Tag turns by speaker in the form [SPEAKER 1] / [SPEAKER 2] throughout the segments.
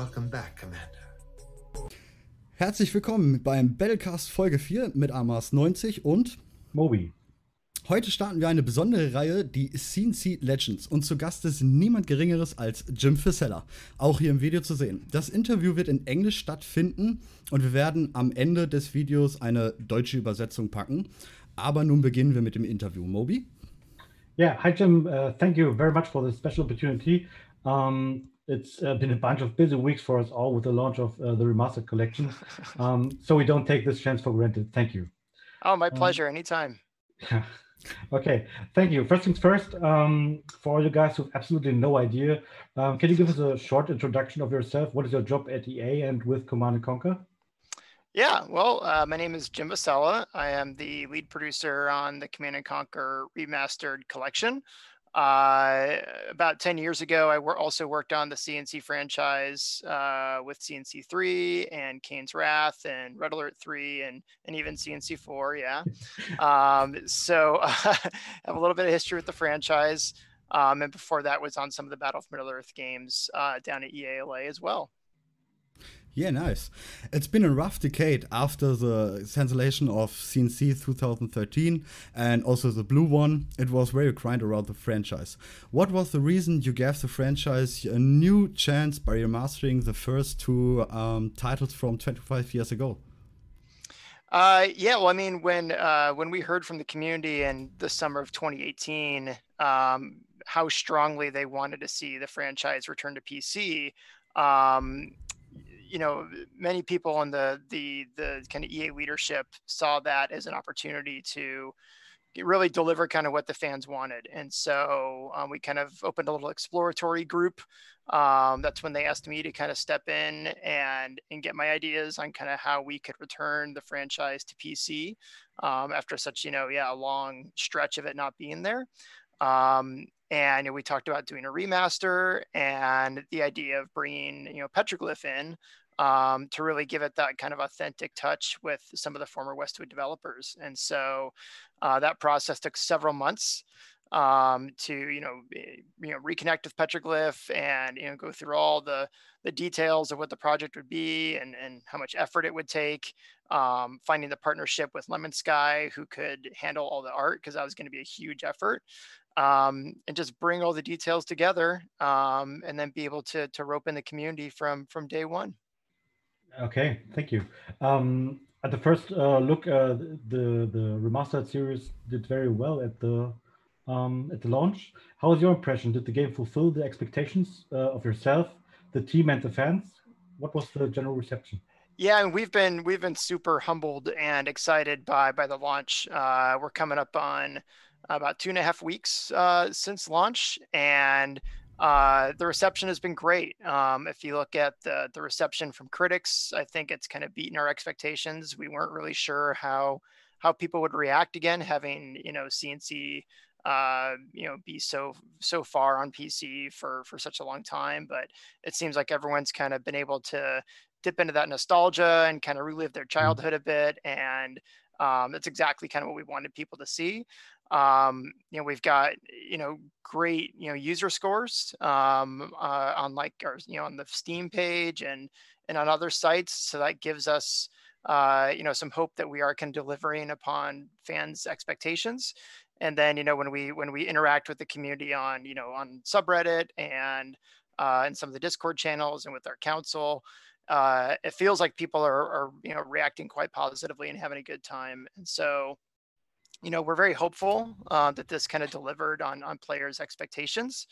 [SPEAKER 1] Welcome back, Commander.
[SPEAKER 2] Herzlich willkommen beim Battlecast Folge 4 mit Amas90 und
[SPEAKER 3] Moby.
[SPEAKER 2] Heute starten wir eine besondere Reihe, die CNC Legends. Und zu Gast ist niemand Geringeres als Jim Fusella, auch hier im Video zu sehen. Das Interview wird in Englisch stattfinden und wir werden am Ende des Videos eine deutsche Übersetzung packen. Aber nun beginnen wir mit dem Interview. Moby?
[SPEAKER 3] Yeah, hi Jim. Thank you very much for this special opportunity. It's been a bunch of busy weeks for us all with the launch of the Remastered Collection. So we don't take this chance for granted. Thank you.
[SPEAKER 4] Oh, my pleasure. Anytime.
[SPEAKER 3] Okay, thank you. First things first, for all you guys who have absolutely no idea, can you give us a short introduction of yourself? What is your job at EA and with Command & Conquer?
[SPEAKER 4] Yeah, well, my name is Jim Fusella. I am the lead producer on the Command & Conquer Remastered Collection. About 10 years ago, I also worked on the CNC franchise with CNC 3 and Kane's Wrath and Red Alert 3 and even CNC 4, yeah. So I have a little bit of history with the franchise. And before that was on some of the Battle for Middle-earth games down at EA LA as well.
[SPEAKER 2] Yeah, nice. It's been a rough decade after the cancellation of CNC 2013 and also the Blue One. It was very grind around the franchise. What was the reason you gave the franchise a new chance by remastering the first two titles from 25 years ago?
[SPEAKER 4] Yeah, well, I mean, when we heard from the community in the summer of 2018, how strongly they wanted to see the franchise return to PC, you know, many people in the kind of EA leadership saw that as an opportunity to really deliver kind of what the fans wanted. And so we kind of opened a little exploratory group. That's when they asked me to kind of step in and get my ideas on kind of how we could return the franchise to PC after such, you know, a long stretch of it not being there. And we talked about doing a remaster and the idea of bringing, you know, Petroglyph in to really give it that kind of authentic touch with some of the former Westwood developers. And so that process took several months to, you know, reconnect with Petroglyph and, you know, go through all the details of what the project would be and how much effort it would take. Finding the partnership with Lemon Sky, who could handle all the art, because that was going to be a huge effort. And just bring all the details together and then be able to rope in the community from day one.
[SPEAKER 3] Okay, thank you. At the first look, the remastered series did very well at the launch. How was your impression? Did the game fulfill the expectations of yourself, the team, and the fans? What was the general reception?
[SPEAKER 4] Yeah, and we've been super humbled and excited by the launch. We're coming up on about 2.5 weeks since launch, and the reception has been great. If you look at the reception from critics, I think it's kind of beaten our expectations. We weren't really sure how people would react again, having, you know, CNC you know, be so far on PC for such a long time. But it seems like everyone's kind of been able to dip into that nostalgia and kind of relive their childhood a bit, and that's exactly kind of what we wanted people to see. You know, we've got, you know, great, you know, user scores on like our, you know, on the Steam page and on other sites. So that gives us, you know, some hope that we are kind of delivering upon fans' expectations. And then, you know, when we interact with the community on, you know, on subreddit and some of the Discord channels and with our council, it feels like people are, you know, reacting quite positively and having a good time. And so, you know, we're very hopeful that this kind of delivered on players' expectations.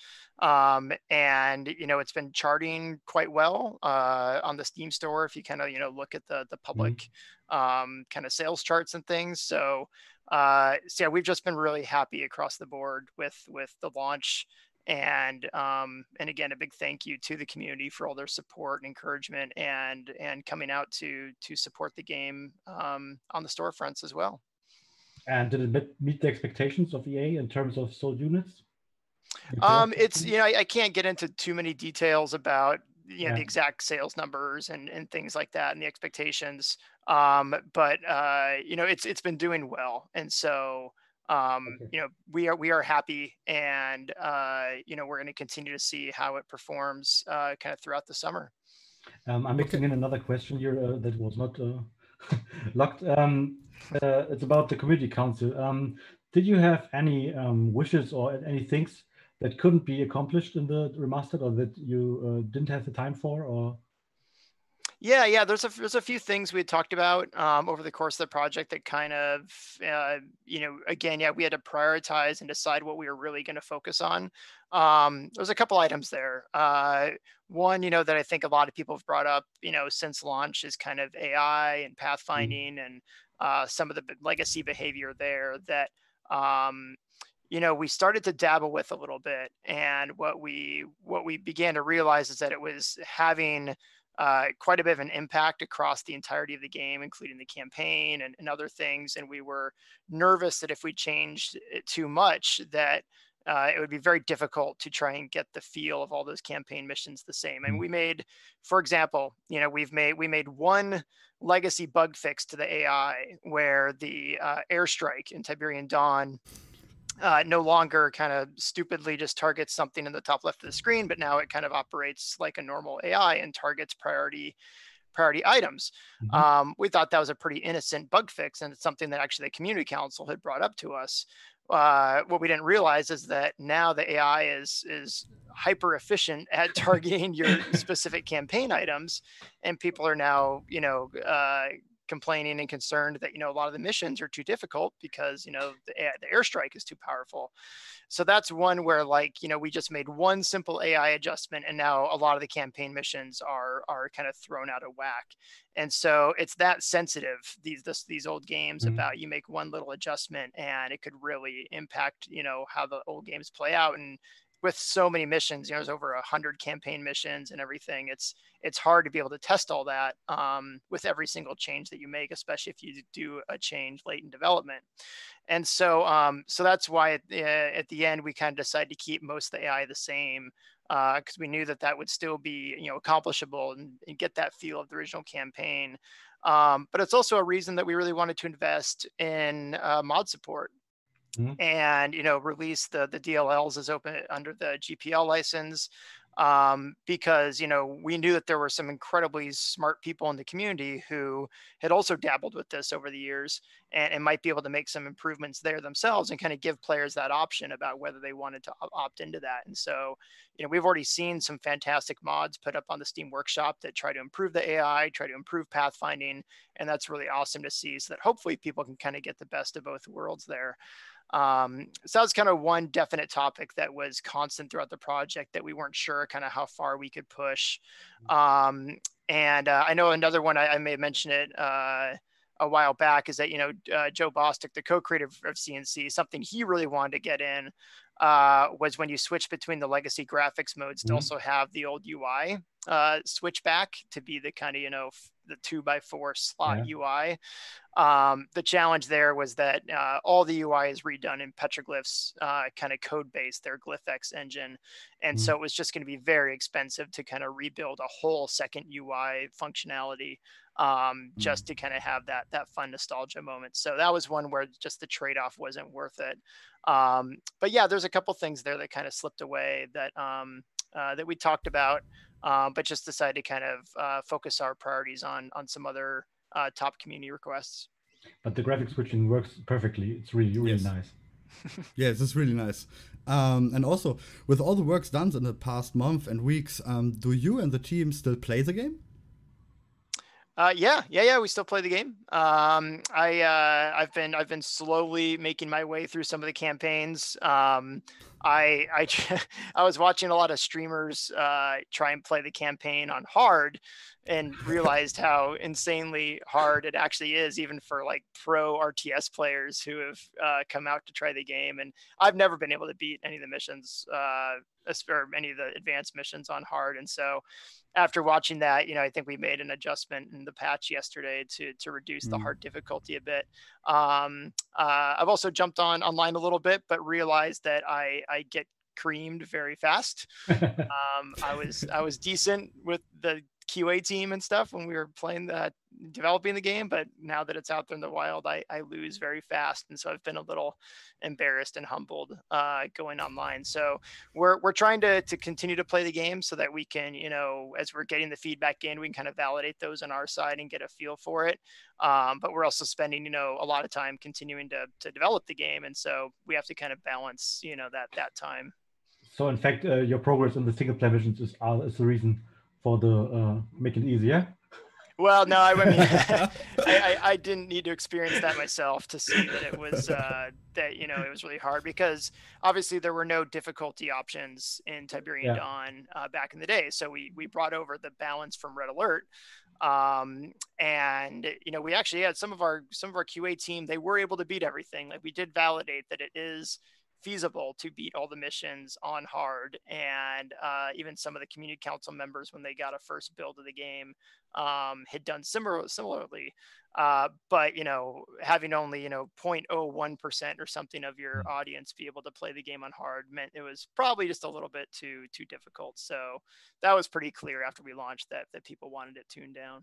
[SPEAKER 4] And, you know, it's been charting quite well on the Steam store if you kind of, you know, look at the public kind of sales charts and things. So yeah, we've just been really happy across the board with the launch. And again, a big thank you to the community for all their support and encouragement and coming out to support the game on the storefronts as well.
[SPEAKER 3] And did it meet the expectations of EA in terms of sold units?
[SPEAKER 4] It's, you know, I can't get into too many details about, you know, the exact sales numbers and things like that and the expectations. But you know, it's been doing well. And so, you know, we are happy, and you know, we're going to continue to see how it performs kind of throughout the summer.
[SPEAKER 3] I'm mixing in another question here that was not locked. It's about the community council. Did you have any wishes or any things that couldn't be accomplished in the remastered, or that you didn't have the time for, or?
[SPEAKER 4] Yeah. There's a few things we had talked about over the course of the project that kind of, again, we had to prioritize and decide what we were really going to focus on. There's a couple items there. One, that I think a lot of people have brought up, since launch is kind of AI and pathfinding and some of the legacy behavior there that, we started to dabble with a little bit. And what we began to realize is that it was having quite a bit of an impact across the entirety of the game, including the campaign and other things. And we were nervous that if we changed it too much, that it would be very difficult to try and get the feel of all those campaign missions the same. And we made, for example, we made one legacy bug fix to the AI where the airstrike in Tiberian Dawn no longer kind of stupidly just targets something in the top left of the screen, but now it kind of operates like a normal AI and targets priority items. We thought that was a pretty innocent bug fix, and it's something that actually the community council had brought up to us. What we didn't realize is that now the AI is hyper efficient at targeting your specific campaign items, and people are now, complaining and concerned that a lot of the missions are too difficult because the airstrike is too powerful. So that's one where we just made one simple AI adjustment, and now a lot of the campaign missions are kind of thrown out of whack. And so it's that sensitive, these old games, about you make one little adjustment and it could really impact how the old games play out. And with so many missions, there's over 100 campaign missions and everything. It's hard to be able to test all that with every single change that you make, especially if you do a change late in development. And so that's why at the end we kind of decided to keep most of the AI the same, because we knew that would still be accomplishable and get that feel of the original campaign. But it's also a reason that we really wanted to invest in mod support. And release the DLLs as open under the GPL license, because we knew that there were some incredibly smart people in the community who had also dabbled with this over the years and might be able to make some improvements there themselves and kind of give players that option about whether they wanted to opt into that. And so we've already seen some fantastic mods put up on the Steam Workshop that try to improve the AI, try to improve pathfinding, and that's really awesome to see, so that hopefully people can kind of get the best of both worlds there. So that was kind of one definite topic that was constant throughout the project that we weren't sure kind of how far we could push. And I know another one, I may have mentioned it a while back, is that, Joe Bostic, the co-creator of CNC, something he really wanted to get in was when you switch between the legacy graphics modes to also have the old UI switch back to be the kind of, the 2x4 slot UI. The challenge there was that all the UI is redone in Petroglyph's kind of code base, their GlyphX engine. And so it was just going to be very expensive to kind of rebuild a whole second UI functionality just to kind of have that fun nostalgia moment. So that was one where just the trade-off wasn't worth it. But yeah, there's a couple things there that kind of slipped away that that we talked about, but just decided to kind of focus our priorities on some other top community requests.
[SPEAKER 3] But the graphic switching works perfectly. It's really nice.
[SPEAKER 2] Yes, it's really nice. And also, with all the works done in the past month and weeks, do you and the team still play the game?
[SPEAKER 4] Yeah. We still play the game. I've been slowly making my way through some of the campaigns. I was watching a lot of streamers try and play the campaign on hard, and realized how insanely hard it actually is, even for like pro RTS players who have come out to try the game. And I've never been able to beat any of the missions, or any of the advanced missions on hard. And so after watching that, I think we made an adjustment in the patch yesterday to reduce the hard difficulty a bit. I've also jumped online a little bit, but realized that I get creamed very fast. I was decent with the QA team and stuff when we were developing the game. But now that it's out there in the wild, I lose very fast. And so I've been a little embarrassed and humbled going online. So we're trying to continue to play the game so that we can, as we're getting the feedback in, we can kind of validate those on our side and get a feel for it. But we're also spending, a lot of time continuing to develop the game. And so we have to kind of balance, that time.
[SPEAKER 3] So in fact, your progress in the single player missions is the reason for the making it easier.
[SPEAKER 4] Well, no, I mean, I didn't need to experience that myself to see that it was it was really hard, because obviously there were no difficulty options in Tiberian Dawn back in the day. So we brought over the balance from Red Alert, and we actually had some of our QA team. They were able to beat everything. Like, we did validate that it is feasible to beat all the missions on hard, and even some of the community council members, when they got a first build of the game, had done similarly, but having only 0.01% or something of your audience be able to play the game on hard meant it was probably just a little bit too difficult. So that was pretty clear after we launched that people wanted it tuned down.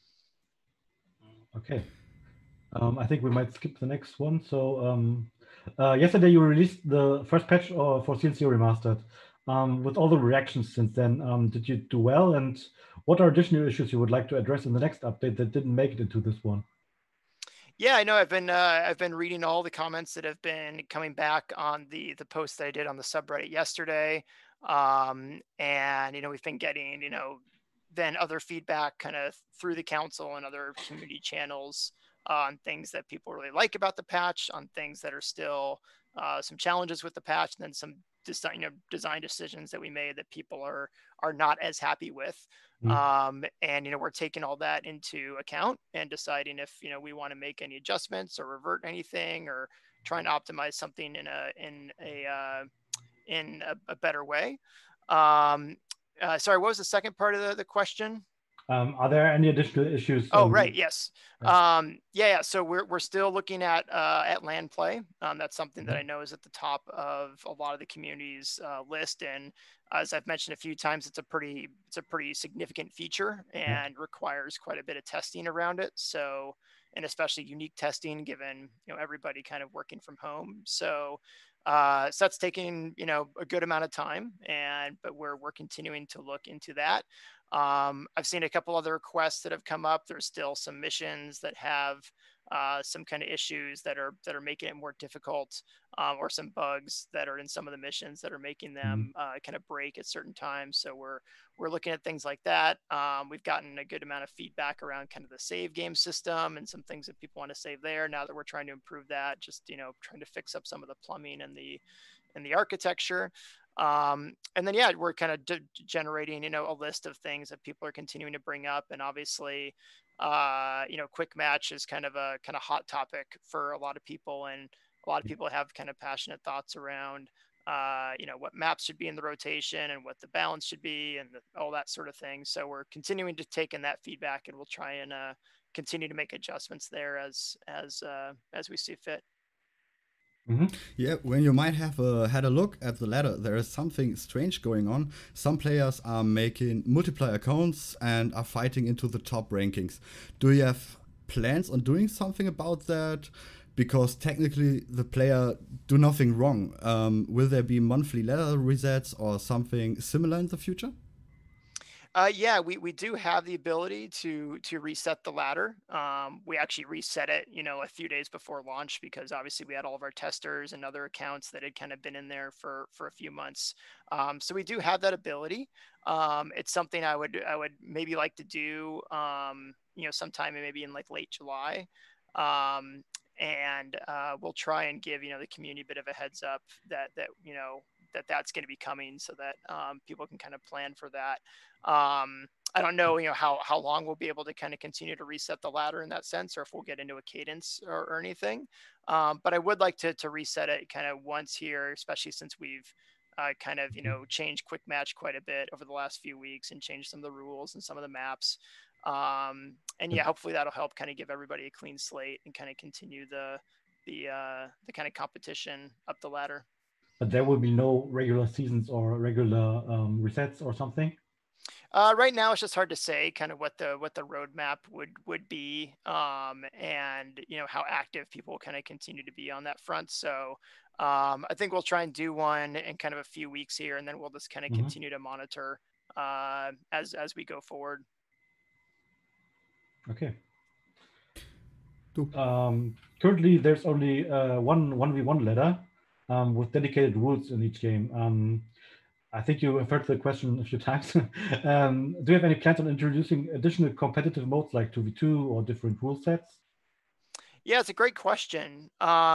[SPEAKER 3] Okay. I think we might skip the next one. So yesterday you released the first patch for CNC Remastered. With all the reactions since then, did you do well? And what are additional issues you would like to address in the next update that didn't make it into this one?
[SPEAKER 4] Yeah, I know. I've been reading all the comments that have been coming back on the post that I did on the subreddit yesterday, and we've been getting then other feedback kind of through the council and other community channels on things that people really like about the patch, on things that are still some challenges with the patch, and then some design decisions that we made that people are not as happy with. And we're taking all that into account and deciding if we want to make any adjustments or revert anything, or try and optimize something in a better way. Sorry, what was the second part of the question?
[SPEAKER 3] Are there any additional issues?
[SPEAKER 4] Oh, right. Yes. Yeah. So we're still looking at land play. That's something that I know is at the top of a lot of the community's list. And as I've mentioned a few times, it's a pretty significant feature and requires quite a bit of testing around it. So, and especially unique testing, given everybody kind of working from home. So that's taking a good amount of time, but we're continuing to look into that. I've seen a couple other requests that have come up. There's still some missions that have some kind of issues that are making it more difficult, or some bugs that are in some of the missions that are making them kind of break at certain times. So we're looking at things like that. We've gotten a good amount of feedback around kind of the save game system and some things that people want to save there. Now that we're trying to improve that, just trying to fix up some of the plumbing and the architecture. And then, we're kind of generating, a list of things that people are continuing to bring up. And obviously, quick match is kind of hot topic for a lot of people. And a lot of people have kind of passionate thoughts around, what maps should be in the rotation and what the balance should be and all that sort of thing. So we're continuing to take in that feedback, and we'll try and continue to make adjustments there as we see fit.
[SPEAKER 2] Yeah, when you might have had a look at the ladder, there is something strange going on. Some players are making multiplayer accounts and are fighting into the top rankings. Do you have plans on doing something about that? Because technically the player do nothing wrong. Will there be monthly ladder resets or something similar in the future?
[SPEAKER 4] Yeah, we do have the ability to reset the ladder. We actually reset it, a few days before launch, because obviously we had all of our testers and other accounts that had kind of been in there for a few months. So we do have that ability. It's something I would maybe like to do, sometime maybe in like late July. And we'll try and give the community a bit of a heads up that that's going to be coming, so that people can kind of plan for that. I don't know, how long we'll be able to kind of continue to reset the ladder in that sense, or if we'll get into a cadence or anything. But I would like to reset it kind of once here, especially since we've kind of changed quick match quite a bit over the last few weeks and changed some of the rules and some of the maps. And hopefully that'll help kind of give everybody a clean slate and kind of continue the kind of competition up the ladder.
[SPEAKER 3] But there will be no regular seasons or regular resets or something?
[SPEAKER 4] Right now, it's just hard to say kind of what the roadmap would be, and how active people kind of continue to be on that front. So I think we'll try and do one in kind of a few weeks here, and then we'll just kind of
[SPEAKER 3] Mm-hmm.
[SPEAKER 4] continue to monitor as we go forward.
[SPEAKER 3] Okay.
[SPEAKER 2] Du.
[SPEAKER 3] Currently, there's only one 1v1 ladder with dedicated rules in each game. I think you have heard the question a few times. Do you have any plans on introducing additional competitive modes like 2v2 or different rule sets?
[SPEAKER 4] Yeah, it's a great question.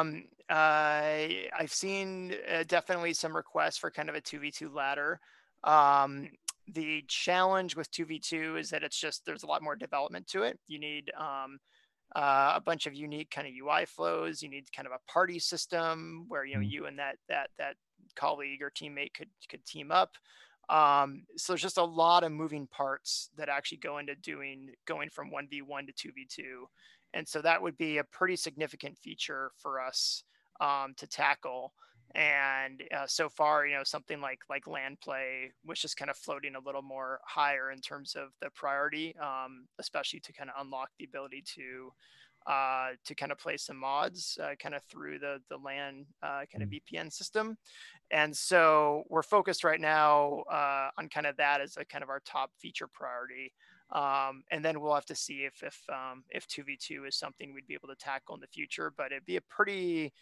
[SPEAKER 4] I've seen definitely some requests for kind of a 2v2 ladder. The challenge with 2v2 is that there's a lot more development to it. You need a bunch of unique kind of UI flows. You need kind of a party system where you and that colleague or teammate could team up. So there's just a lot of moving parts that actually go into going from 1v1 to 2v2. And so that would be a pretty significant feature for us to tackle. And so far, something like land play was just kind of floating a little more higher in terms of the priority, especially to kind of unlock the ability to kind of play some mods kind of through the LAN kind of VPN system. And so we're focused right now on kind of that as a kind of our top feature priority. And then we'll have to see if 2v2 is something we'd be able to tackle in the future, but it'd be a pretty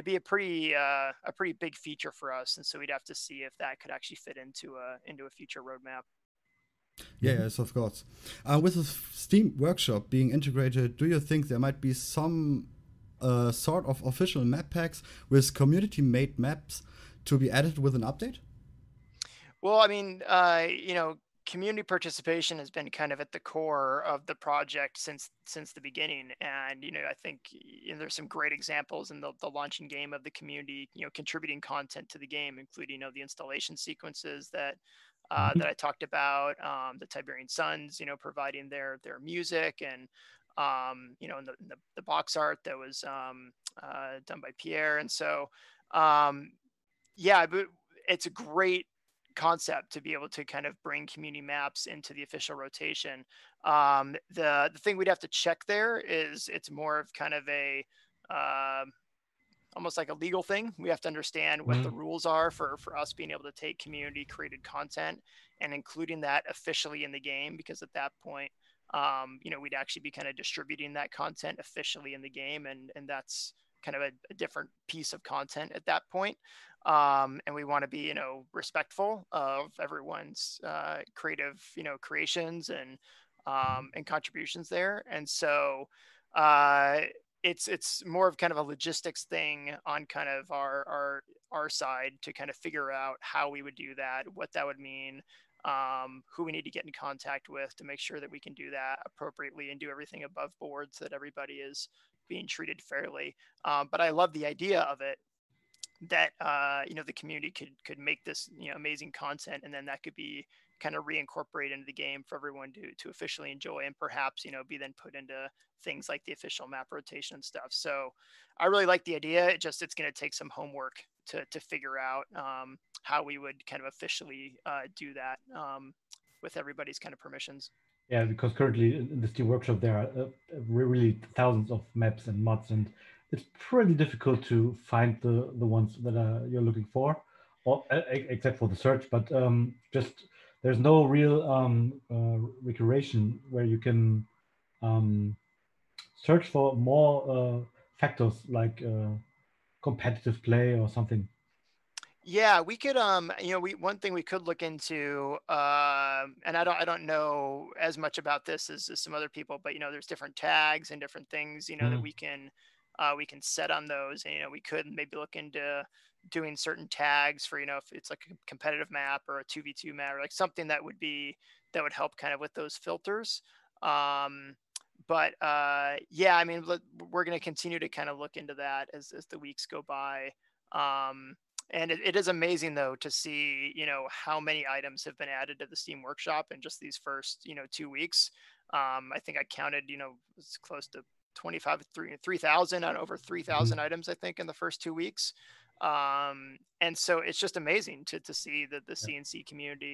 [SPEAKER 4] big feature for us. And so we'd have to see if that could actually fit into a future roadmap.
[SPEAKER 2] Yeah, yes, of course. With the Steam Workshop being integrated, do you think there might be some sort of official map packs with community-made maps to be added with an update?
[SPEAKER 4] Well, I mean, community participation has been kind of at the core of the project since the beginning, and I think there's some great examples in the launching game of the community, contributing content to the game, including the installation sequences that I talked about, the Tiberian Suns, providing their music, and and the box art that was done by Pierre, and so yeah, but it's a great concept to be able to kind of bring community maps into the official rotation. The thing we'd have to check there is it's more of kind of a almost like a legal thing. We have to understand what the rules are for us being able to take community created content and including that officially in the game, because at that point, we'd actually be kind of distributing that content officially in the game, and that's kind of a different piece of content at that point. And we want to be, respectful of everyone's creative, creations and contributions there. And so it's more of kind of a logistics thing on kind of our side to kind of figure out how we would do that, what that would mean, who we need to get in contact with to make sure that we can do that appropriately and do everything above board so that everybody is being treated fairly. But I love the idea of it, that the community could make this amazing content, and then that could be kind of reincorporated into the game for everyone to officially enjoy, and perhaps be then put into things like the official map rotation and stuff. So I really like the idea. It's going to take some homework to figure out how we would kind of officially do that with everybody's kind of permissions.
[SPEAKER 3] Yeah, because currently in the Steam Workshop there are really thousands of maps and mods, and it's pretty difficult to find the ones that you're looking for, or except for the search. But just there's no real recreation where you can search for more factors like competitive play or something.
[SPEAKER 4] Yeah, we could one thing we could look into, and I don't know as much about this as some other people, but there's different tags and different things that we can set on those, and we could maybe look into doing certain tags for if it's like a competitive map or a 2v2 map, or like something that would help kind of with those filters. But yeah, I mean, we're going to continue to kind of look into that as the weeks go by. And it is amazing, though, to see, how many items have been added to the Steam Workshop in just these first, 2 weeks. I think I counted, it's close to 3,000 on over 3,000 items, I think, in the first 2 weeks. And so it's just amazing to see that the CNC community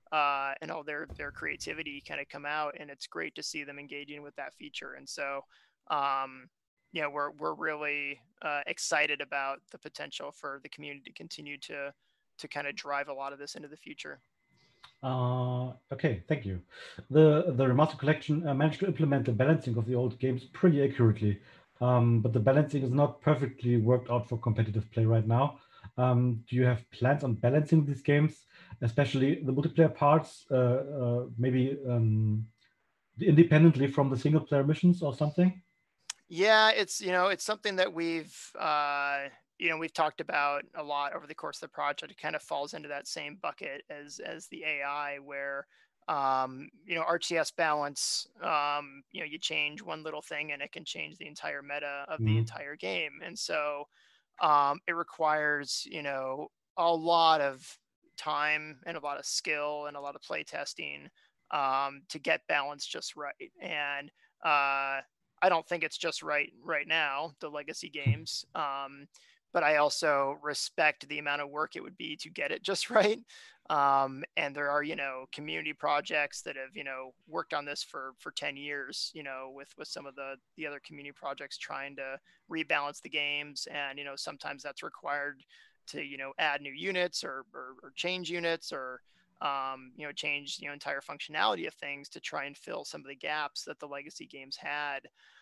[SPEAKER 4] and all their creativity kind of come out, and it's great to see them engaging with that feature. And so, we're really excited about the potential for the community to continue to kind of drive a lot of this into the future.
[SPEAKER 3] Okay, thank you. The remaster collection managed to implement the balancing of the old games pretty accurately, but the balancing is not perfectly worked out for competitive play right now. Do you have plans on balancing these games, especially the multiplayer parts, maybe independently from the single player missions or something?
[SPEAKER 4] Yeah, it's something that we've talked about a lot over the course of the project. It kind of falls into that same bucket as the AI, where RTS balance, you change one little thing and it can change the entire meta of the entire game. And so it requires a lot of time and a lot of skill and a lot of play testing to get balance just right. And I don't think it's just right now, the legacy games. But I also respect the amount of work it would be to get it just right. And there are, community projects that have, worked on this for 10 years, with some of the other community projects trying to rebalance the games. And, sometimes that's required to, add new units or change units or, change entire functionality of things to try and fill some of the gaps that the legacy games had.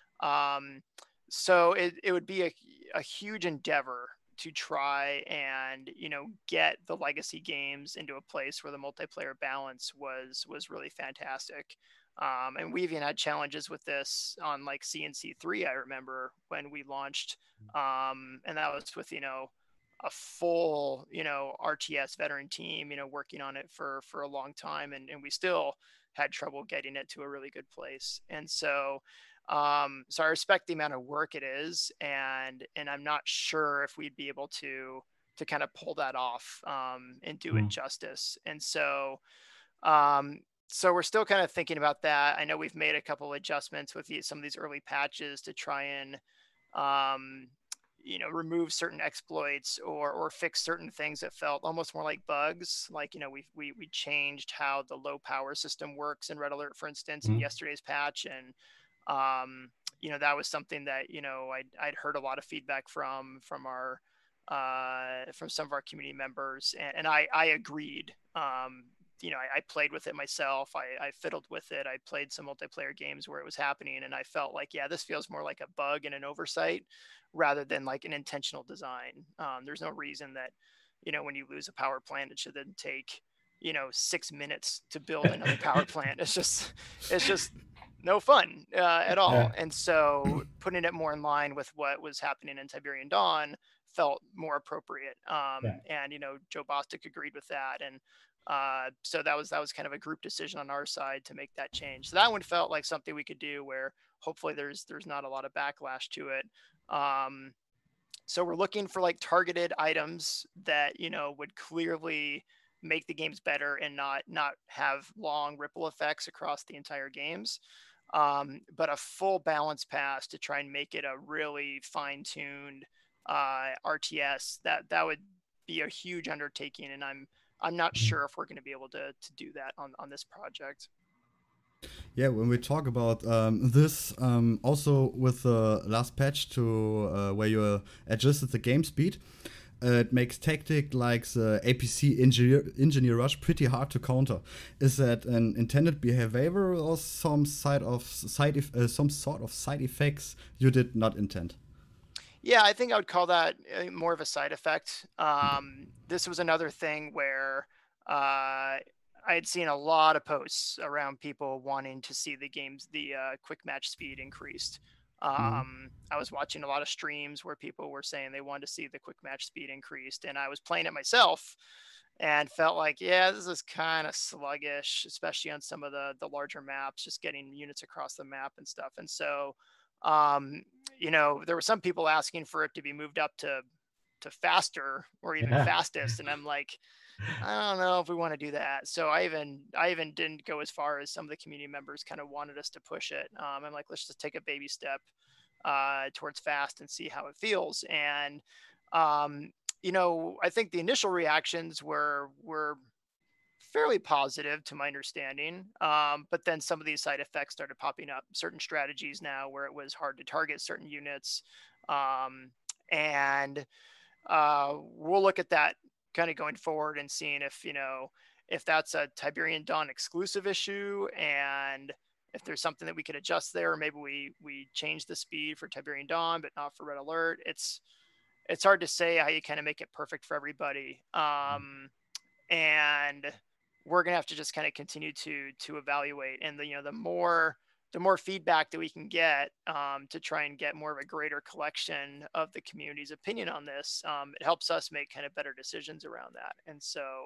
[SPEAKER 4] So it would be a huge endeavor to try and get the legacy games into a place where the multiplayer balance was really fantastic. And we even had challenges with this on like CNC3. I remember when we launched, and that was with a full RTS veteran team working on it for a long time, and we still had trouble getting it to a really good place. And so I respect the amount of work it is, and I'm not sure if we'd be able to kind of pull that off and do it justice. And so so we're still kind of thinking about that. I know we've made a couple of adjustments with some of these early patches to try and remove certain exploits or fix certain things that felt almost more like bugs. Like, we changed how the low power system works in Red Alert, for instance, in yesterday's patch. And, that was something that, I'd heard a lot of feedback from our, from some of our community members. And I agreed. I played with it myself. I fiddled with it. I played some multiplayer games where it was happening, and I felt like, yeah, this feels more like a bug and an oversight rather than like an intentional design. There's no reason that, when you lose a power plant, it should then take, 6 minutes to build another power plant. It's just no fun at all.
[SPEAKER 3] Yeah.
[SPEAKER 4] And so putting it more in line with what was happening in Tiberian Dawn felt more appropriate. And, Joe Bostic agreed with that. And so that was kind of a group decision on our side to make that change. So that one felt like something we could do where hopefully there's not a lot of backlash to it. So we're looking for like targeted items that, would clearly make the games better and not have long ripple effects across the entire games. But a full balance pass to try and make it a really fine-tuned RTS, that would be a huge undertaking. And I'm not sure if we're going to be able to do that on this project.
[SPEAKER 2] Yeah, when we talk about this, also with the last patch to where you adjusted the game speed, it makes tactic like the APC engineer rush pretty hard to counter. Is that an intended behavior or some sort of side effects you did not intend?
[SPEAKER 4] Yeah, I think I would call that more of a side effect. This was another thing where I had seen a lot of posts around people wanting to see the quick match speed increased. I was watching a lot of streams where people were saying they wanted to see the quick match speed increased, and I was playing it myself and felt like, yeah, this is kind of sluggish, especially on some of the larger maps, just getting units across the map and stuff. And so, there were some people asking for it to be moved up to faster or even fastest. And I'm like, I don't know if we want to do that. So I even didn't go as far as some of the community members kind of wanted us to push it. I'm like, let's just take a baby step towards fast and see how it feels. And, I think the initial reactions were fairly positive to my understanding. But then some of these side effects started popping up, certain strategies now where it was hard to target certain units. And we'll look at that kind of going forward and seeing if, if that's a Tiberian Dawn exclusive issue, and if there's something that we could adjust there. Maybe we change the speed for Tiberian Dawn, but not for Red Alert. It's hard to say how you kind of make it perfect for everybody. And we're going to have to just kind of continue to evaluate. And the more feedback that we can get to try and get more of a greater collection of the community's opinion on this, it helps us make kind of better decisions around that. And so,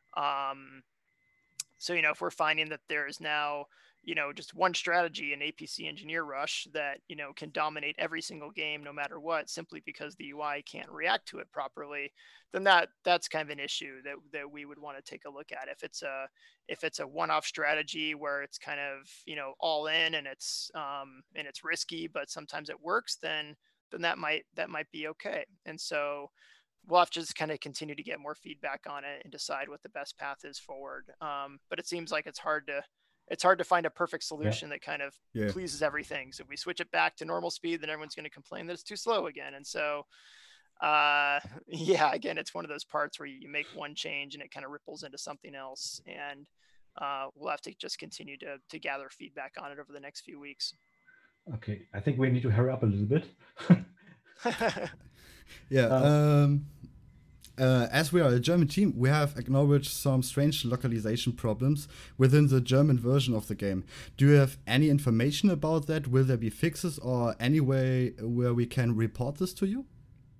[SPEAKER 4] if we're finding that there's now, just one strategy in APC Engineer Rush that, can dominate every single game, no matter what, simply because the UI can't react to it properly, then that's kind of an issue that we would want to take a look at. If it's a one-off strategy where it's kind of, all in and it's risky, but sometimes it works, then that might be okay. And so we'll have to just kind of continue to get more feedback on it and decide what the best path is forward. But it seems like it's hard to find a perfect solution that kind of pleases everything. So if we switch it back to normal speed, then everyone's going to complain that it's too slow again. And so, again, it's one of those parts where you make one change and it kind of ripples into something else. And we'll have to just continue to gather feedback on it over the next few weeks.
[SPEAKER 3] Okay, I think we need to hurry up a little bit.
[SPEAKER 2] As we are a German team, we have acknowledged some strange localization problems within the German version of the game. Do you have any information about that? Will there be fixes or any way where we can report this to you?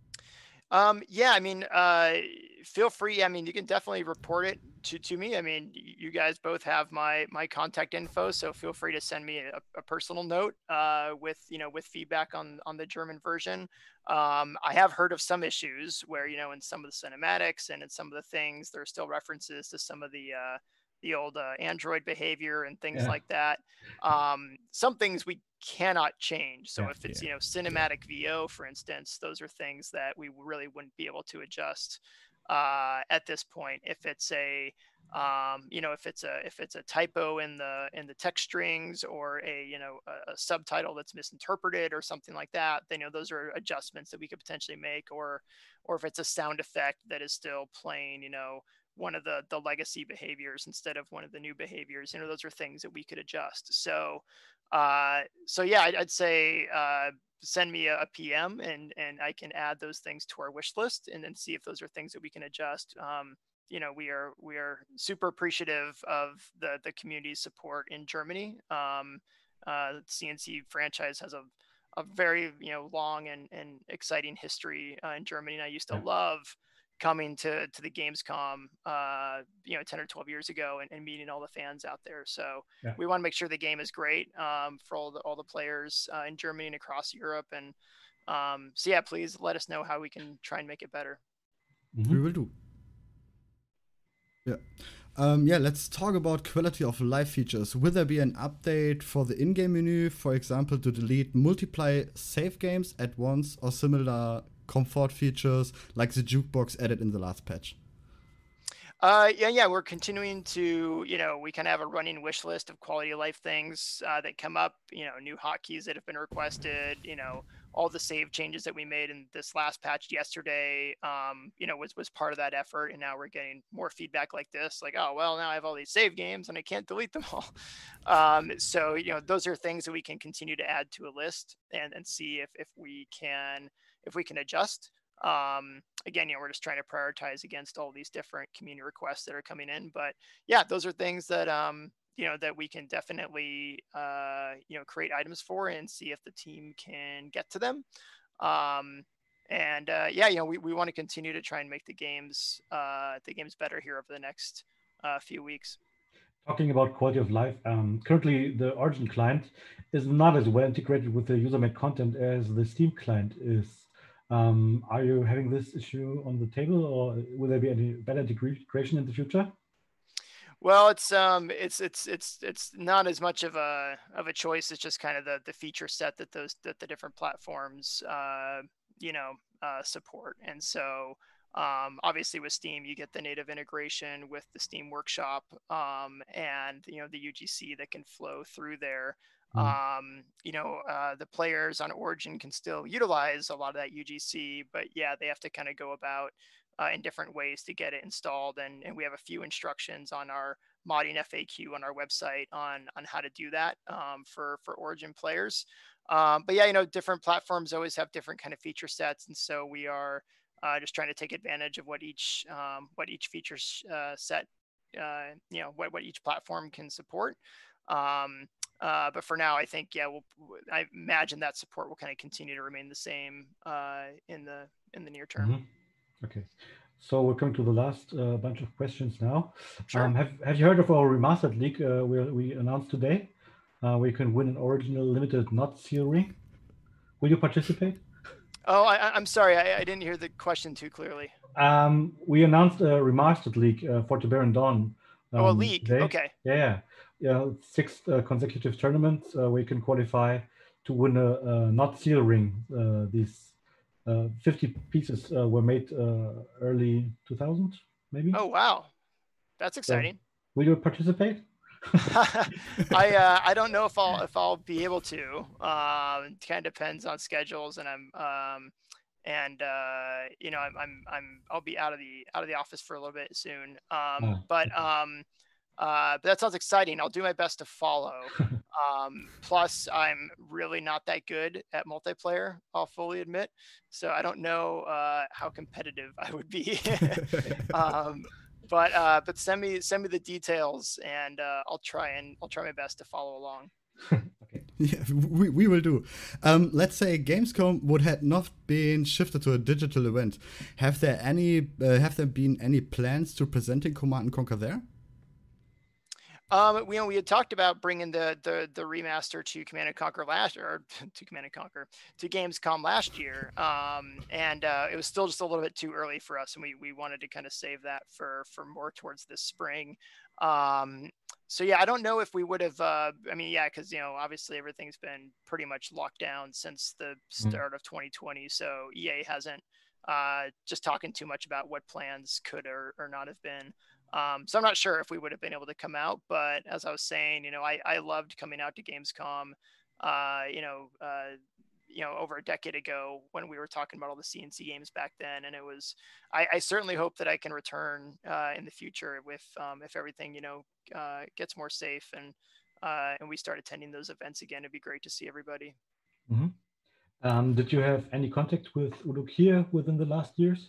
[SPEAKER 4] Feel free. You can definitely report it to me. You guys both have my contact info, so feel free to send me a personal note with feedback on the German version. I have heard of some issues where, in some of the cinematics and in some of the things, there are still references to some of the old Android behavior and things like that. Some things we cannot change. So if it's, cinematic VO, for instance, those are things that we really wouldn't be able to adjust at this point. If it's if it's a typo in the text strings, or a subtitle that's misinterpreted or something like that, then those are adjustments that we could potentially make. Or if it's a sound effect that is still playing one of the legacy behaviors instead of one of the new behaviors, those are things that we could adjust. So I'd say send me a PM and I can add those things to our wish list and then see if those are things that we can adjust. We are super appreciative of the community's support in Germany. CNC franchise has a very long and exciting history in Germany, and I used to love coming to the Gamescom 10 or 12 years ago and meeting all the fans out there. So we want to make sure the game is great for all the players in Germany and across Europe. And please let us know how we can try and make it better.
[SPEAKER 2] We will do. Let's talk about quality of life features. Will there be an update for the in-game menu, for example, to delete multiply save games at once, or similar comfort features like the jukebox added in the last patch?
[SPEAKER 4] We're continuing to, we kind of have a running wish list of quality of life things that come up, new hotkeys that have been requested, all the save changes that we made in this last patch yesterday, was part of that effort. And now we're getting more feedback like this, like, oh, well, now I have all these save games and I can't delete them all. Those are things that we can continue to add to a list and see if we can adjust. Again, we're just trying to prioritize against all these different community requests that are coming in. But those are things that, that we can definitely, create items for and see if the team can get to them. We want to continue to try and make the games better here over the next few weeks.
[SPEAKER 3] Talking about quality of life, currently the Origin client is not as well integrated with the user-made content as the Steam client is. Are you having this issue on the table, or will there be any better integration in the future?
[SPEAKER 4] Well, it's not as much of a choice. It's just kind of the feature set that the different platforms support. And so Obviously with Steam, you get the native integration with the Steam Workshop, and the UGC that can flow through there. The players on Origin can still utilize a lot of that UGC, but yeah, they have to kind of go about in different ways to get it installed. And we have a few instructions on our modding FAQ on our website on how to do that for Origin players. But yeah, different platforms always have different kind of feature sets, and so we are just trying to take advantage of what each feature set, what each platform can support. But for now, I think, I imagine that support will kind of continue to remain the same in the near term.
[SPEAKER 3] Okay, so we're coming to the last bunch of questions now.
[SPEAKER 4] Sure.
[SPEAKER 3] Have you heard of our Remastered League we announced today? Where you can win an original limited not seal ring. Will you participate?
[SPEAKER 4] Oh, I'm sorry, I didn't hear the question too clearly.
[SPEAKER 3] We announced a Remastered League for Tiberian Dawn.
[SPEAKER 4] A league,
[SPEAKER 3] today.
[SPEAKER 4] Okay.
[SPEAKER 3] Yeah. 6 consecutive tournaments where you can qualify to win a not seal ring. These 50 pieces were made early 2000, maybe.
[SPEAKER 4] Oh wow, that's exciting.
[SPEAKER 3] So, will you participate?
[SPEAKER 4] I don't know if I'll be able to. It kind of depends on schedules, and I'll be out of the office for a little bit soon. But that sounds exciting. I'll do my best to follow. Plus, I'm really not that good at multiplayer, I'll fully admit. So I don't know how competitive I would be. But send me the details, and I'll try my best to follow along.
[SPEAKER 2] Okay. Yeah, we will do. Let's say Gamescom would have not been shifted to a digital event. Have there been any plans to presenting Command & Conquer there?
[SPEAKER 4] We had talked about bringing the remaster to Command & Conquer to Gamescom last year, and it was still just a little bit too early for us, and we wanted to kind of save that for more towards this spring. So yeah, I don't know if we would have. Because obviously everything's been pretty much locked down since the start of 2020, so EA hasn't just talking too much about what plans could or not have been. So I'm not sure if we would have been able to come out, but as I was saying, I loved coming out to Gamescom, over a decade ago when we were talking about all the CNC games back then. And I certainly hope that I can return in the future if everything, gets more safe and we start attending those events again. It'd be great to see everybody.
[SPEAKER 3] Mm-hmm. Did you have any contact with Udo Kier within the last years?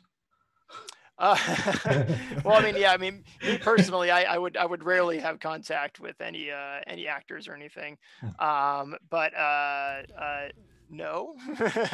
[SPEAKER 4] Me personally, I would rarely have contact with any actors or anything. But no.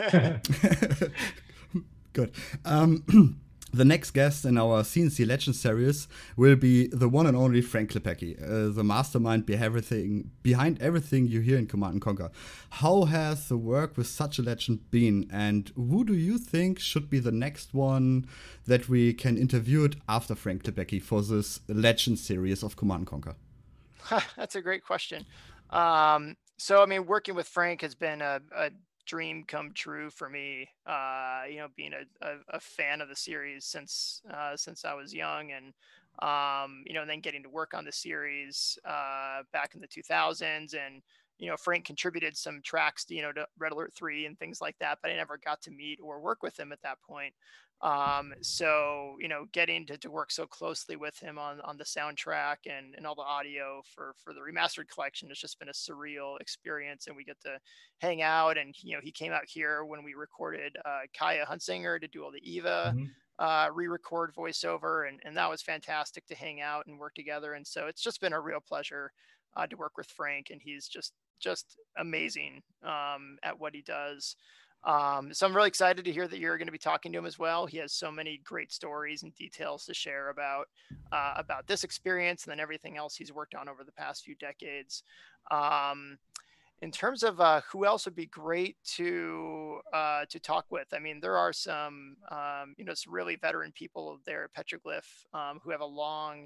[SPEAKER 2] Good. The next guest in our CNC Legends series will be the one and only Frank Klepacki, the mastermind behind everything you hear in Command & Conquer. How has the work with such a legend been, and who do you think should be the next one that we can interview after Frank Klepacki for this Legend series of Command & Conquer?
[SPEAKER 4] That's a great question. Working with Frank has been a dream come true for me, being a fan of the series since I was young, and then getting to work on the series back in the 2000s, and Frank contributed some tracks to Red Alert 3 and things like that, but I never got to meet or work with him at that point. So getting to work so closely with him on the soundtrack and all the audio for the remastered collection has just been a surreal experience. And we get to hang out, and he came out here when we recorded Kaya Huntsinger to do all the Eva re-record voiceover, and that was fantastic to hang out and work together. And so it's just been a real pleasure to work with Frank, and he's just amazing at what he does. So I'm really excited to hear that you're going to be talking to him as well. He has so many great stories and details to share about this experience and then everything else he's worked on over the past few decades. In terms of who else would be great to talk with, there are some some really veteran people there at Petroglyph who have a long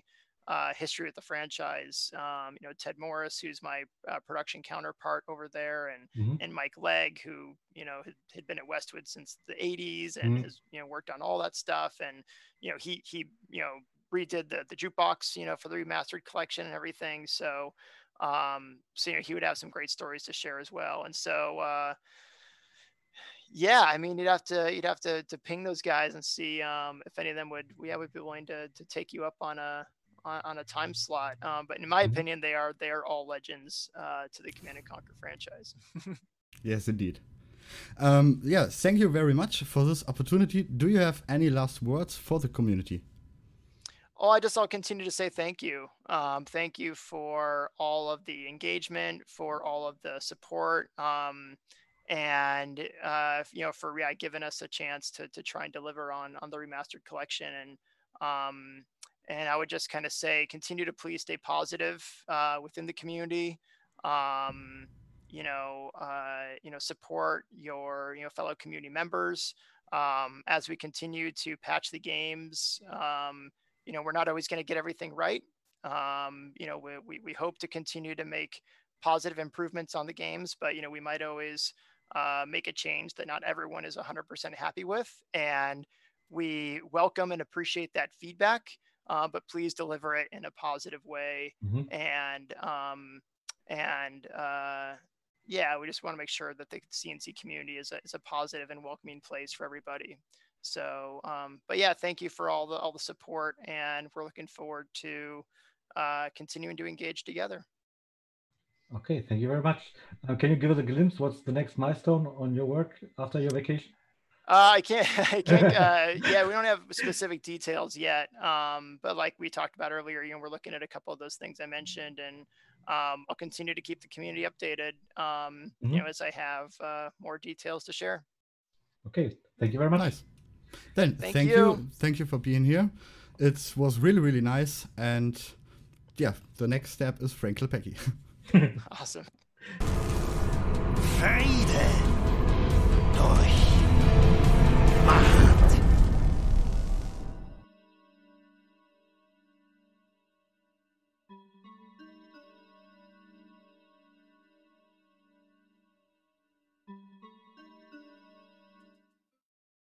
[SPEAKER 4] history with the franchise. Ted Morris, who's my production counterpart over there, and Mike Legg, who had been at Westwood since the 80s and has worked on all that stuff. And he redid the jukebox for the remastered collection and everything. So he would have some great stories to share as well. And so yeah, I mean, you'd have to ping those guys and see if any of them would be willing to take you up on a time slot. But in my opinion, they are all legends to the Command & Conquer franchise.
[SPEAKER 2] Yes, indeed. Thank you very much for this opportunity. Do you have any last words for the community?
[SPEAKER 4] Oh, I'll continue to say thank you. Thank you for all of the engagement, for all of the support, and for giving us a chance to try and deliver on the remastered collection. And I would just kind of say, continue to please stay positive within the community. Support your fellow community members as we continue to patch the games. We're not always going to get everything right. We hope to continue to make positive improvements on the games, but we might always make a change that not everyone is 100% happy with, and we welcome and appreciate that feedback. But please deliver it in a positive way. We just want to make sure that the CNC community is a positive and welcoming place for everybody. So, thank you for all the support, and we're looking forward to continuing to engage together.
[SPEAKER 3] Okay, thank you very much. Can you give us a glimpse? What's the next milestone on your work after your vacation?
[SPEAKER 4] I can't. We don't have specific details yet. But like we talked about earlier, we're looking at a couple of those things I mentioned, and I'll continue to keep the community updated, as I have more details to share.
[SPEAKER 3] Okay, thank you very much.
[SPEAKER 2] Nice. Then thank you. Thank you for being here. It was really, really nice. And the next step is Frank Klepecki.
[SPEAKER 4] Awesome.
[SPEAKER 1] Frieden durch Macht.